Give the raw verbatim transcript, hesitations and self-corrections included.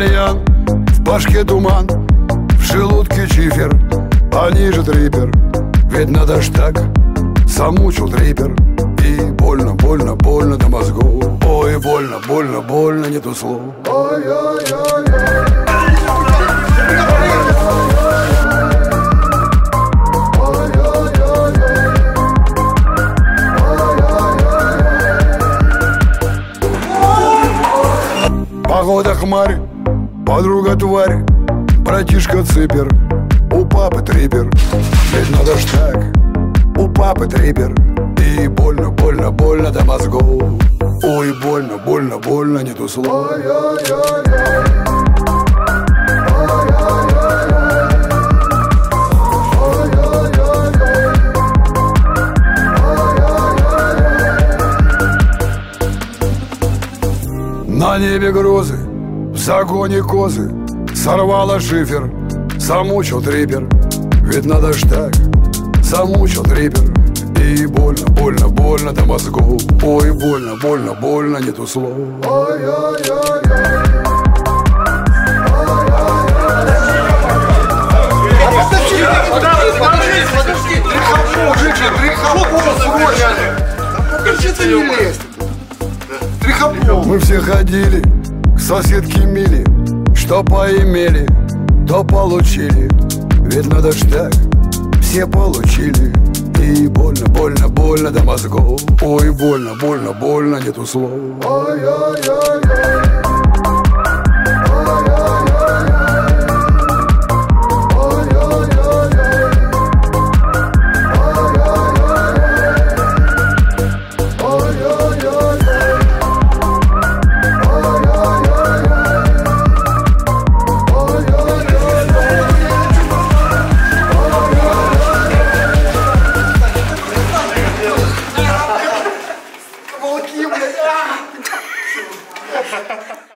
кальян, в башке туман, в желудке чифер, а ниже трипер. Ведь надо ж так, замучил трипер. И больно, больно, больно до мозгов. Ой, больно, больно, больно, нету слов. Ой-ой-ой-ой. Погода хмарь, подруга тварь, братишка ципер, у папы трипер. Ведь надо ж так, у папы трипер. И больно, больно, больно до мозгов. Ой, больно, больно, больно, нету слов. На небе грозы, в загоне козы, сорвала шифер, замучил трипер. Ведь надо ж так, замучил трипер. И больно, больно, больно до мозгов. Ой, больно, больно, больно, нету слов. Ой-ой-ой-ой. Мы все ходили к соседке Миле, что поимели, то получили. Ведь надо ж так, все получили. И больно, больно, больно до мозгов. Ой, больно, больно, больно, нету слов. Ой-ой-ой-ой.